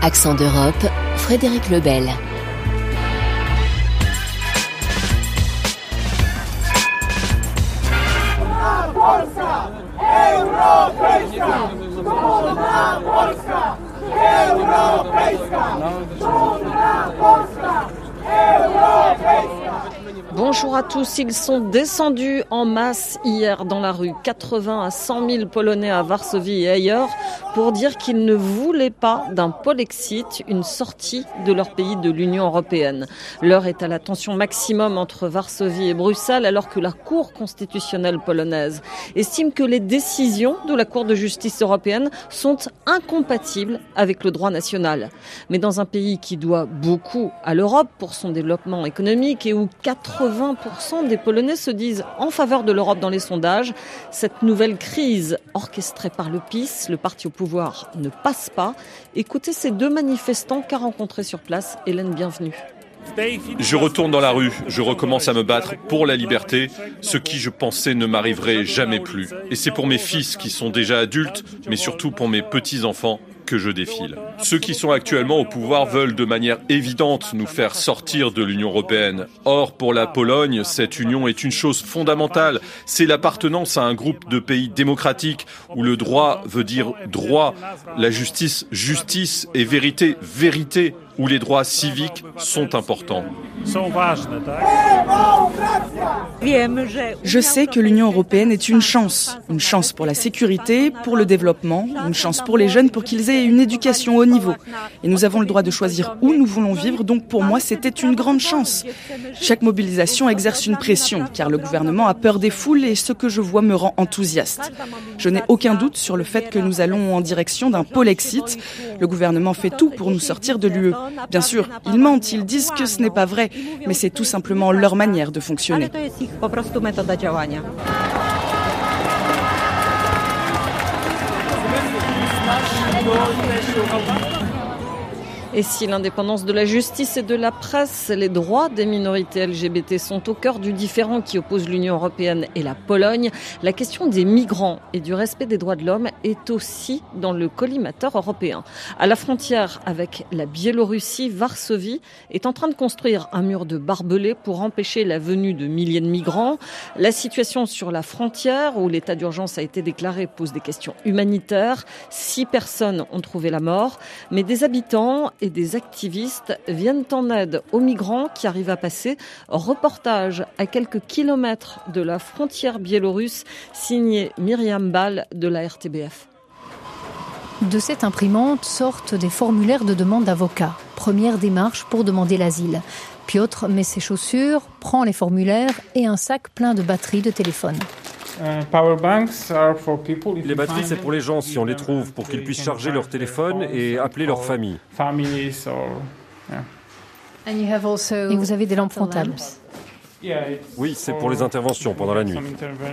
Accent d'Europe, Frédéric Lebel. Polska, europejska, wolna Polska, europejska, wolna Polska, europejska. Bonjour à tous, ils sont descendus en masse hier dans la rue, 80 à 100 000 Polonais à Varsovie et ailleurs, pour dire qu'ils ne voulaient pas d'un Polexit, une sortie de leur pays de l'Union européenne. L'heure est à la tension maximum entre Varsovie et Bruxelles, alors que la Cour constitutionnelle polonaise estime que les décisions de la Cour de justice européenne sont incompatibles avec le droit national. Mais dans un pays qui doit beaucoup à l'Europe pour son développement économique et où 80% des Polonais se disent en faveur de l'Europe dans les sondages, cette nouvelle crise orchestrée par le PiS, le parti au pouvoir, ne passe pas. Écoutez ces deux manifestants qu'a rencontrés sur place Hélène Bienvenue. Je retourne dans la rue, je recommence à me battre pour la liberté, ce qui je pensais ne m'arriverait jamais plus. Et c'est pour mes fils qui sont déjà adultes, mais surtout pour mes petits-enfants que je défile. Ceux qui sont actuellement au pouvoir veulent de manière évidente nous faire sortir de l'Union européenne. Or, pour la Pologne, cette union est une chose fondamentale. C'est l'appartenance à un groupe de pays démocratiques où le droit veut dire droit, la justice, justice et vérité, vérité, où les droits civiques sont importants. Je sais que l'Union européenne est une chance pour la sécurité, pour le développement, une chance pour les jeunes pour qu'ils aient une éducation haut niveau. Et nous avons le droit de choisir où nous voulons vivre, donc pour moi c'était une grande chance. Chaque mobilisation exerce une pression, car le gouvernement a peur des foules et ce que je vois me rend enthousiaste. Je n'ai aucun doute sur le fait que nous allons en direction d'un Polexit. Le gouvernement fait tout pour nous sortir de l'UE. Bien sûr, ils mentent, ils disent que ce n'est pas vrai, mais c'est tout simplement leur manière de fonctionner. Et si l'indépendance de la justice et de la presse, les droits des minorités LGBT sont au cœur du différend qui oppose l'Union européenne et la Pologne, la question des migrants et du respect des droits de l'homme est aussi dans le collimateur européen. À la frontière avec la Biélorussie, Varsovie est en train de construire un mur de barbelés pour empêcher la venue de milliers de migrants. La situation sur la frontière, où l'état d'urgence a été déclaré, pose des questions humanitaires. 6 personnes ont trouvé la mort, mais des habitants et des activistes viennent en aide aux migrants qui arrivent à passer. Reportage à quelques kilomètres de la frontière biélorusse, signé Myriam Ball de la RTBF. De cette imprimante sortent des formulaires de demande d'avocat. Première démarche pour demander l'asile. Piotr met ses chaussures, prend les formulaires et un sac plein de batteries de téléphone. Les batteries, c'est pour les gens, si on les trouve, pour qu'ils puissent charger leur téléphone et appeler leur famille. Et vous avez des lampes frontales? Oui, c'est pour les interventions pendant la nuit.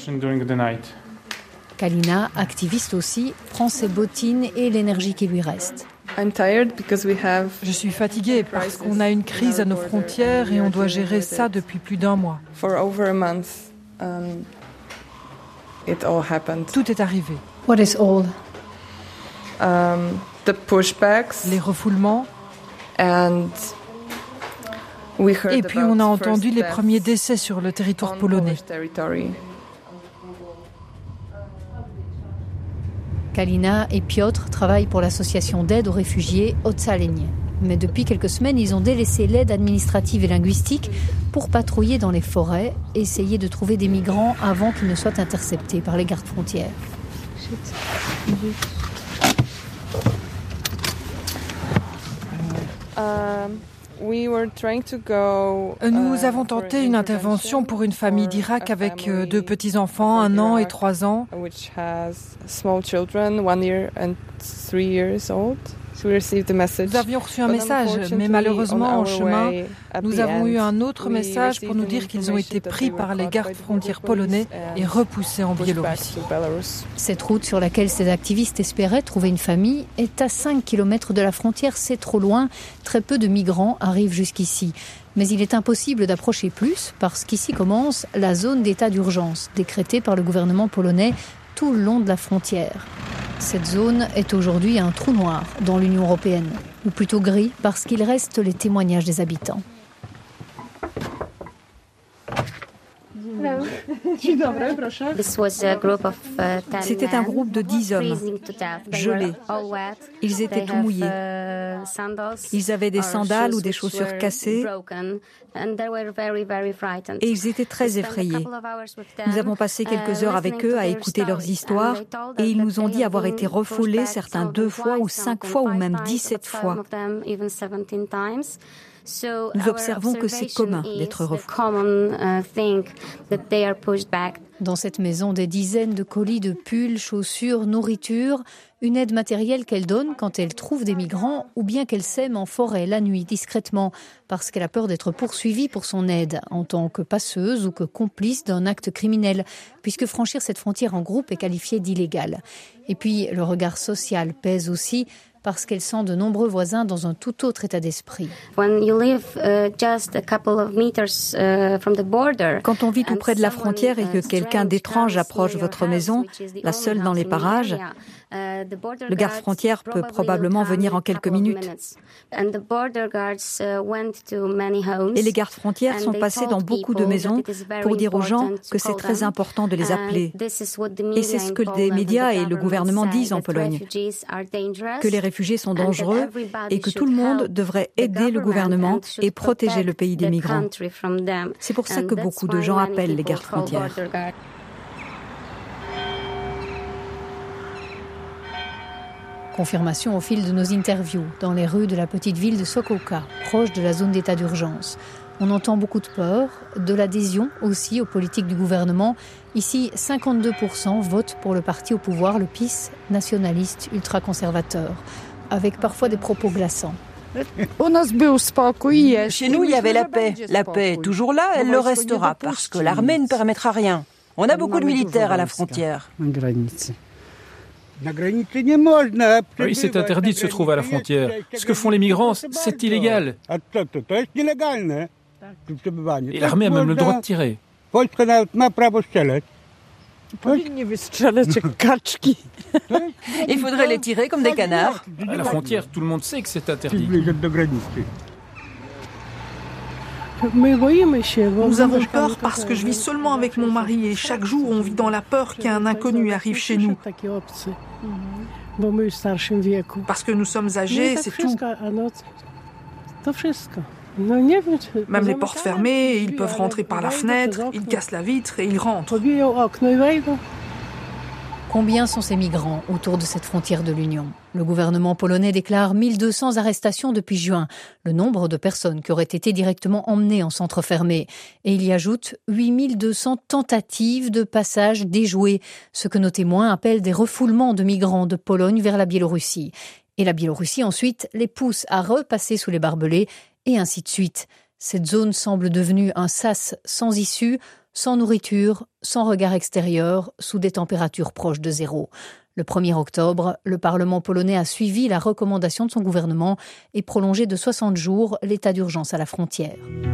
Kalina, activiste aussi, prend ses bottines et l'énergie qui lui reste. Je suis fatiguée parce qu'on a une crise à nos frontières et on doit gérer ça depuis plus d'1 mois. Tout est arrivé. What is all? Les refoulements. Et puis on a entendu les premiers décès sur le territoire polonais. Kalina et Piotr travaillent pour l'association d'aide aux réfugiés Ocalenie. Mais depuis quelques semaines, ils ont délaissé l'aide administrative et linguistique pour patrouiller dans les forêts, essayer de trouver des migrants avant qu'ils ne soient interceptés par les gardes frontières. Nous avons tenté une intervention pour une famille d'Irak avec 2 petits-enfants, 1 an et 3 ans. Nous avions reçu un message, mais malheureusement, en chemin, nous avons eu un autre message pour nous dire qu'ils ont été pris par les gardes frontières polonais et repoussés en Biélorussie. Cette route sur laquelle ces activistes espéraient trouver une famille est à 5 km de la frontière. C'est trop loin. Très peu de migrants arrivent jusqu'ici. Mais il est impossible d'approcher plus parce qu'ici commence la zone d'état d'urgence décrétée par le gouvernement polonais tout le long de la frontière. Cette zone est aujourd'hui un trou noir dans l'Union européenne, ou plutôt gris parce qu'il reste les témoignages des habitants. C'était un groupe de 10 hommes, gelés. Ils étaient tout mouillés. Ils avaient des sandales ou des chaussures cassées et ils étaient très effrayés. Nous avons passé quelques heures avec eux à écouter leurs histoires et ils nous ont dit avoir été refoulés, certains 2 fois ou 5 fois ou même 17 fois. Nous observons que c'est commun d'être refoulé. Dans cette maison, des dizaines de colis de pulls, chaussures, nourriture, une aide matérielle qu'elle donne quand elle trouve des migrants ou bien qu'elle sème en forêt la nuit discrètement parce qu'elle a peur d'être poursuivie pour son aide en tant que passeuse ou que complice d'un acte criminel, puisque franchir cette frontière en groupe est qualifié d'illégal. Et puis le regard social pèse aussi parce qu'elle sent de nombreux voisins dans un tout autre état d'esprit. Quand on vit tout près de la frontière et que quelqu'un d'étrange approche votre maison, la seule dans les parages, le garde-frontière peut probablement venir en quelques minutes. Et les gardes-frontières sont passés dans beaucoup de maisons pour dire aux gens que c'est très important de les appeler. Et c'est ce que les médias et le gouvernement disent en Pologne, que les réfugiés sont dangereux et que tout le monde devrait aider le gouvernement et protéger le pays des migrants. C'est pour ça que beaucoup de gens appellent les gardes-frontières. Confirmation au fil de nos interviews dans les rues de la petite ville de Sokołka, proche de la zone d'état d'urgence. On entend beaucoup de peur, de l'adhésion aussi aux politiques du gouvernement. Ici, 52% votent pour le parti au pouvoir, le PiS, nationaliste ultra-conservateur, avec parfois des propos glaçants. Chez nous, il y avait la paix. La paix est toujours là, elle le restera, parce que l'armée ne permettra rien. On a beaucoup de militaires à la frontière. Oui, c'est interdit de se trouver à la frontière. Ce que font les migrants, c'est illégal. Et l'armée a même le droit de tirer. Il faudrait les tirer comme des canards. À la frontière, tout le monde sait que c'est interdit. Nous avons peur parce que je vis seulement avec mon mari et chaque jour on vit dans la peur qu'un inconnu arrive chez nous. Parce que nous sommes âgés, c'est tout. Même les portes fermées, ils peuvent rentrer par la fenêtre, ils cassent la vitre et ils rentrent. Combien sont ces migrants autour de cette frontière de l'Union ? Le gouvernement polonais déclare 1200 arrestations depuis juin, le nombre de personnes qui auraient été directement emmenées en centre fermé. Et il y ajoute 8200 tentatives de passage déjouées, ce que nos témoins appellent des refoulements de migrants de Pologne vers la Biélorussie. Et la Biélorussie ensuite les pousse à repasser sous les barbelés et ainsi de suite. Cette zone semble devenue un sas sans issue, sans nourriture, sans regard extérieur, sous des températures proches de zéro. Le 1er octobre, le Parlement polonais a suivi la recommandation de son gouvernement et prolongé de 60 jours l'état d'urgence à la frontière.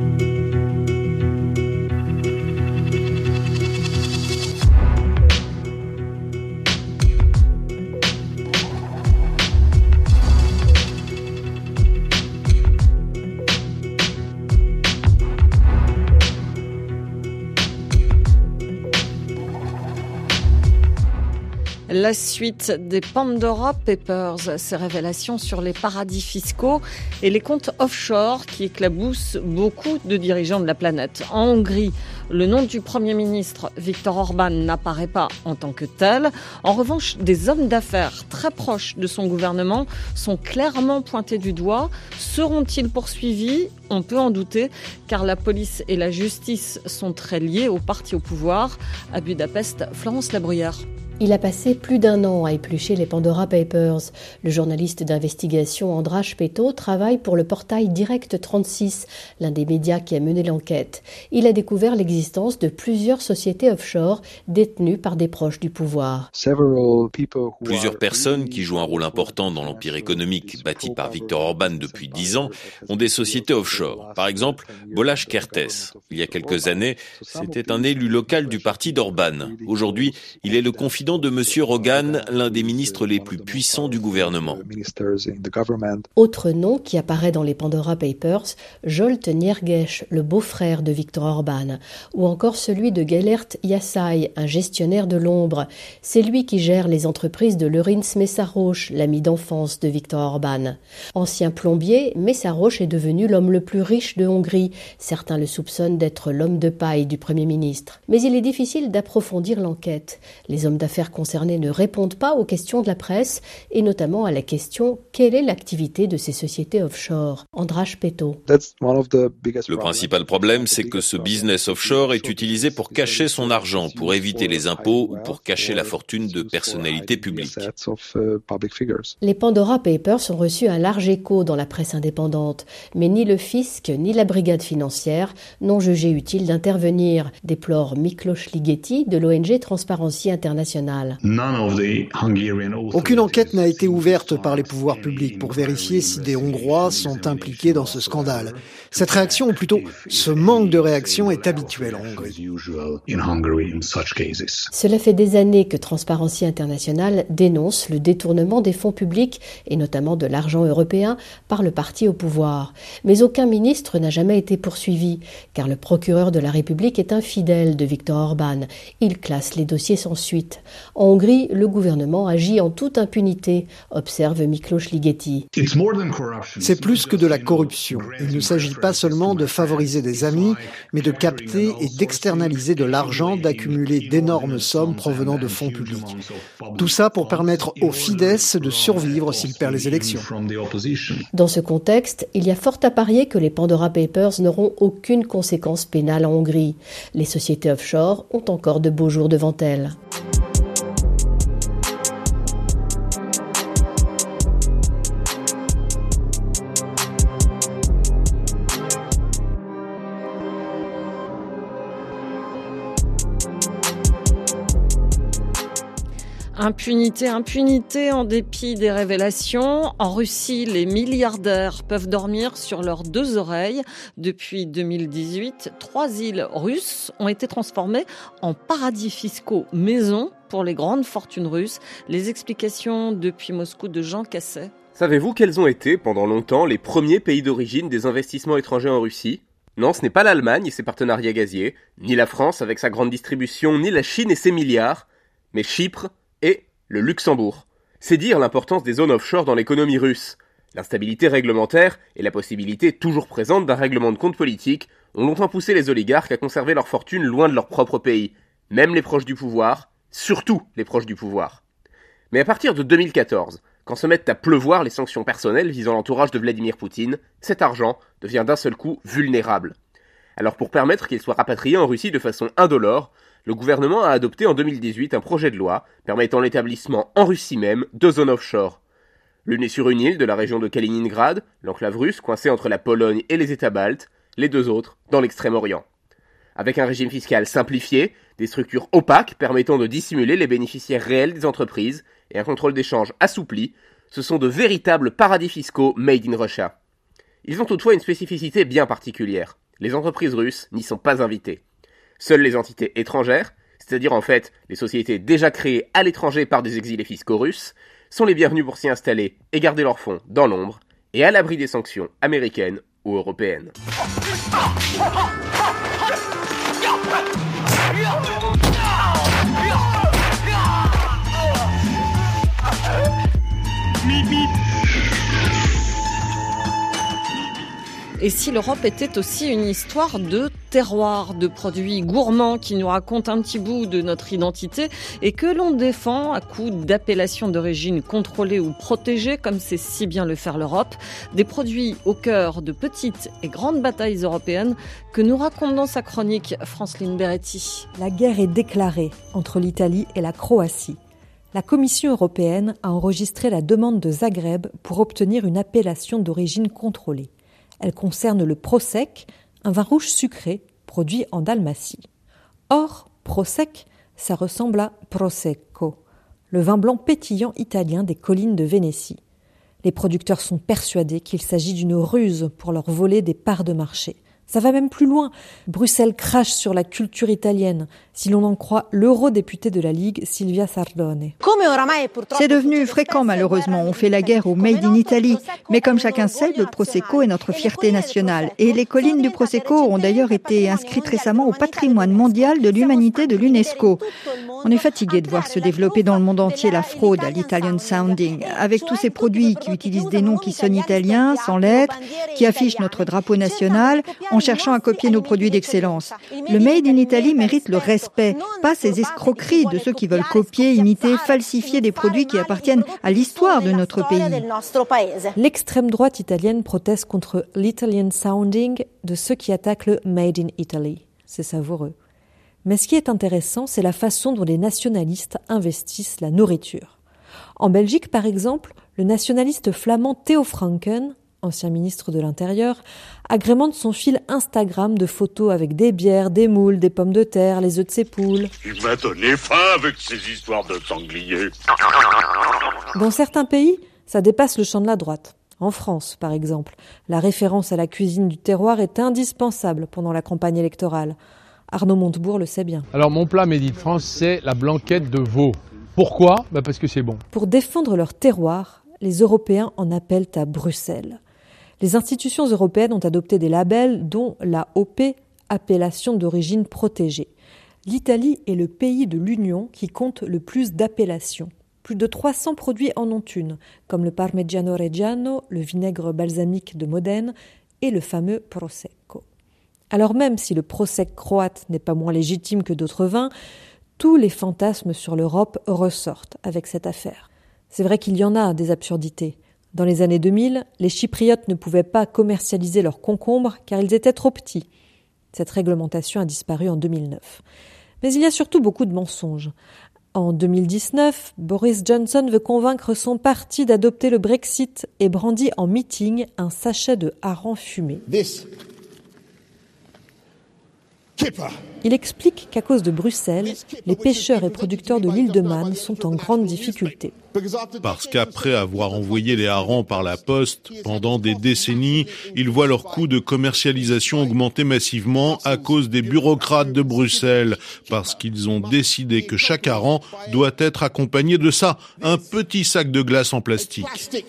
La suite des Pandora Papers, ces révélations sur les paradis fiscaux et les comptes offshore qui éclaboussent beaucoup de dirigeants de la planète. En Hongrie, le nom du Premier ministre Viktor Orban n'apparaît pas en tant que tel. En revanche, des hommes d'affaires très proches de son gouvernement sont clairement pointés du doigt. Seront-ils poursuivis ? On peut en douter, car la police et la justice sont très liées au parti au pouvoir. À Budapest, Florence Labruyère. Il a passé plus d'1 an à éplucher les Pandora Papers. Le journaliste d'investigation András Péto travaille pour le portail Direct 36, l'un des médias qui a mené l'enquête. Il a découvert l'existence de plusieurs sociétés offshore détenues par des proches du pouvoir. Plusieurs personnes qui jouent un rôle important dans l'empire économique bâti par Viktor Orban depuis 10 ans ont des sociétés offshore. Par exemple, Balázs Kertész. Il y a quelques années, c'était un élu local du parti d'Orban. Aujourd'hui, il est le confident président de M. Rogan, l'un des ministres les plus puissants du gouvernement. Autre nom qui apparaît dans les Pandora Papers, Zsolt Nyerges, le beau-frère de Viktor Orban, ou encore celui de Gellert Yassai, un gestionnaire de l'ombre. C'est lui qui gère les entreprises de Lőrinc Mészáros, l'ami d'enfance de Viktor Orban. Ancien plombier, Mészáros est devenu l'homme le plus riche de Hongrie. Certains le soupçonnent d'être l'homme de paille du Premier ministre. Mais il est difficile d'approfondir l'enquête. Les hommes d'affaires concernés ne répondent pas aux questions de la presse, et notamment à la question « Quelle est l'activité de ces sociétés offshore ?» András Péto. Le principal problème, c'est que ce business offshore est utilisé pour cacher son argent, pour éviter les impôts ou pour cacher la fortune de personnalités publiques. Les Pandora Papers ont reçu un large écho dans la presse indépendante, mais ni le fisc ni la brigade financière n'ont jugé utile d'intervenir, déplore Miklós Ligeti de l'ONG Transparency International. Aucune enquête n'a été ouverte par les pouvoirs publics pour vérifier si des Hongrois sont impliqués dans ce scandale. Cette réaction, ou plutôt ce manque de réaction, est habituel en Hongrie. Cela fait des années que Transparency International dénonce le détournement des fonds publics, et notamment de l'argent européen, par le parti au pouvoir. Mais aucun ministre n'a jamais été poursuivi, car le procureur de la République est infidèle de Viktor Orban. Il classe les dossiers sans suite. En Hongrie, le gouvernement agit en toute impunité, observe Miklós Ligeti. C'est plus que de la corruption. Il ne s'agit pas seulement de favoriser des amis, mais de capter et d'externaliser de l'argent, d'accumuler d'énormes sommes provenant de fonds publics. Tout ça pour permettre au Fidesz de survivre s'il perd les élections. Dans ce contexte, il y a fort à parier que les Pandora Papers n'auront aucune conséquence pénale en Hongrie. Les sociétés offshore ont encore de beaux jours devant elles. Impunité en dépit des révélations. En Russie, les milliardaires peuvent dormir sur leurs deux oreilles. Depuis 2018, 3 îles russes ont été transformées en paradis fiscaux maison pour les grandes fortunes russes. Les explications depuis Moscou de Jean Casset. Savez-vous quels ont été, pendant longtemps, les premiers pays d'origine des investissements étrangers en Russie ? Non, ce n'est pas l'Allemagne et ses partenariats gaziers, ni la France avec sa grande distribution, ni la Chine et ses milliards, mais Chypre et le Luxembourg. C'est dire l'importance des zones offshore dans l'économie russe. L'instabilité réglementaire et la possibilité toujours présente d'un règlement de compte politique ont longtemps poussé les oligarques à conserver leur fortune loin de leur propre pays, même les proches du pouvoir, surtout les proches du pouvoir. Mais à partir de 2014, quand se mettent à pleuvoir les sanctions personnelles visant l'entourage de Vladimir Poutine, cet argent devient d'un seul coup vulnérable. Alors pour permettre qu'il soit rapatrié en Russie de façon indolore, le gouvernement a adopté en 2018 un projet de loi permettant l'établissement en Russie même de zones offshore. L'une est sur une île de la région de Kaliningrad, l'enclave russe coincée entre la Pologne et les États baltes, les deux autres dans l'Extrême-Orient. Avec un régime fiscal simplifié, des structures opaques permettant de dissimuler les bénéficiaires réels des entreprises et un contrôle d'échange assoupli, ce sont de véritables paradis fiscaux made in Russia. Ils ont toutefois une spécificité bien particulière. Les entreprises russes n'y sont pas invitées. Seules les entités étrangères, c'est-à-dire en fait les sociétés déjà créées à l'étranger par des exilés fiscaux russes, sont les bienvenues pour s'y installer et garder leurs fonds dans l'ombre et à l'abri des sanctions américaines ou européennes. Et si l'Europe était aussi une histoire de terroir, de produits gourmands qui nous racontent un petit bout de notre identité et que l'on défend à coups d'appellations d'origine contrôlées ou protégées, comme c'est si bien le faire l'Europe, des produits au cœur de petites et grandes batailles européennes que nous raconte dans sa chronique Franceline Beretti. La guerre est déclarée entre l'Italie et la Croatie. La Commission européenne a enregistré la demande de Zagreb pour obtenir une appellation d'origine contrôlée. Elle concerne le Prosek, un vin rouge sucré produit en Dalmatie. Or, Prosek, ça ressemble à Prosecco, le vin blanc pétillant italien des collines de Vénétie. Les producteurs sont persuadés qu'il s'agit d'une ruse pour leur voler des parts de marché. Ça va même plus loin. Bruxelles crache sur la culture italienne, si l'on en croit l'eurodéputée de la Ligue, Silvia Sardone. C'est devenu fréquent malheureusement. On fait la guerre au Made in Italy. Mais comme chacun sait, le Prosecco est notre fierté nationale. Et les collines du Prosecco ont d'ailleurs été inscrites récemment au patrimoine mondial de l'humanité de l'UNESCO. On est fatigué de voir se développer dans le monde entier la fraude à l'Italian sounding, avec tous ces produits qui utilisent des noms qui sonnent italiens, sans lettres, qui affichent notre drapeau national, en cherchant à copier nos produits d'excellence. Le Made in Italy mérite le respect, pas ces escroqueries de ceux qui veulent copier, imiter, falsifier des produits qui appartiennent à l'histoire de notre pays. L'extrême droite italienne proteste contre l'Italian sounding de ceux qui attaquent le Made in Italy. C'est savoureux. Mais ce qui est intéressant, c'est la façon dont les nationalistes investissent la nourriture. En Belgique, par exemple, le nationaliste flamand Theo Franken, ancien ministre de l'Intérieur, agrémente son fil Instagram de photos avec des bières, des moules, des pommes de terre, les œufs de ses poules. Il m'a donné faim avec ces histoires de sangliers. Dans certains pays, ça dépasse le champ de la droite. En France, par exemple, la référence à la cuisine du terroir est indispensable pendant la campagne électorale. Arnaud Montebourg le sait bien. Alors mon plat Made in France, c'est la blanquette de veau. Pourquoi ? Parce que c'est bon. Pour défendre leur terroir, les Européens en appellent à Bruxelles. Les institutions européennes ont adopté des labels dont l'AOP, appellation d'origine protégée. L'Italie est le pays de l'Union qui compte le plus d'appellations. Plus de 300 produits en ont une, comme le Parmigiano Reggiano, le vinaigre balsamique de Modène et le fameux Prosecco. Alors même si le Prosecco croate n'est pas moins légitime que d'autres vins, tous les fantasmes sur l'Europe ressortent avec cette affaire. C'est vrai qu'il y en a des absurdités. Dans les années 2000, les Chypriotes ne pouvaient pas commercialiser leurs concombres car ils étaient trop petits. Cette réglementation a disparu en 2009. Mais il y a surtout beaucoup de mensonges. En 2019, Boris Johnson veut convaincre son parti d'adopter le Brexit et brandit en meeting un sachet de hareng fumé. Il explique qu'à cause de Bruxelles, les pêcheurs et producteurs de l'île de Man sont en grande difficulté. Parce qu'après avoir envoyé les harengs par la poste pendant des décennies, ils voient leur coût de commercialisation augmenter massivement à cause des bureaucrates de Bruxelles, parce qu'ils ont décidé que chaque hareng doit être accompagné de ça, un petit sac de glace en plastique.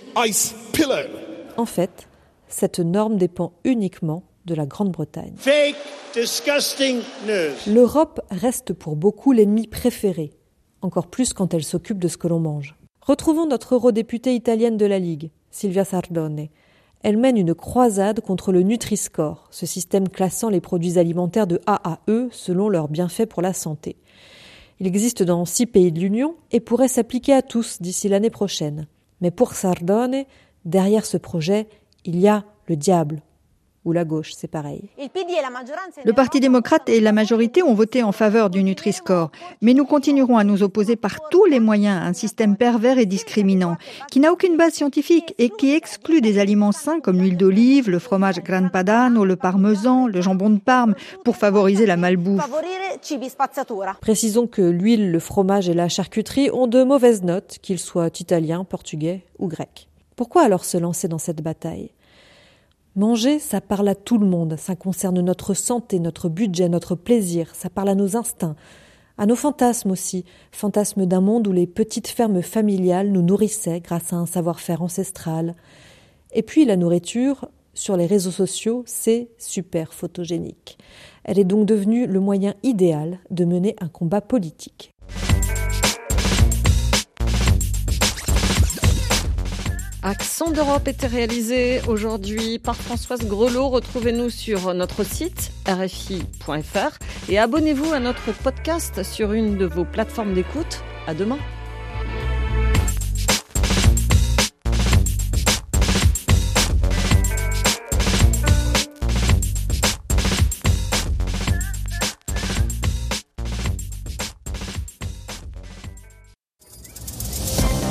En fait, cette norme dépend uniquement de la Grande-Bretagne. Fake, disgusting news. L'Europe reste pour beaucoup l'ennemi préféré, encore plus quand elle s'occupe de ce que l'on mange. Retrouvons notre eurodéputée italienne de la Ligue, Silvia Sardone. Elle mène une croisade contre le Nutri-Score, ce système classant les produits alimentaires de A à E selon leurs bienfaits pour la santé. Il existe dans 6 pays de l'Union et pourrait s'appliquer à tous d'ici l'année prochaine. Mais pour Sardone, derrière ce projet, il y a le diable. Ou la gauche, c'est pareil. Le Parti démocrate et la majorité ont voté en faveur du Nutri-Score. Mais nous continuerons à nous opposer par tous les moyens à un système pervers et discriminant, qui n'a aucune base scientifique et qui exclut des aliments sains comme l'huile d'olive, le fromage Gran Padano, le parmesan, le jambon de Parme, pour favoriser la malbouffe. Précisons que l'huile, le fromage et la charcuterie ont de mauvaises notes, qu'ils soient italiens, portugais ou grecs. Pourquoi alors se lancer dans cette bataille ? Manger, ça parle à tout le monde, ça concerne notre santé, notre budget, notre plaisir, ça parle à nos instincts, à nos fantasmes aussi, fantasmes d'un monde où les petites fermes familiales nous nourrissaient grâce à un savoir-faire ancestral. Et puis la nourriture, sur les réseaux sociaux, c'est super photogénique. Elle est donc devenue le moyen idéal de mener un combat politique. Accent d'Europe était réalisé aujourd'hui par Françoise Grelot. Retrouvez-nous sur notre site rfi.fr et abonnez-vous à notre podcast sur une de vos plateformes d'écoute. À demain.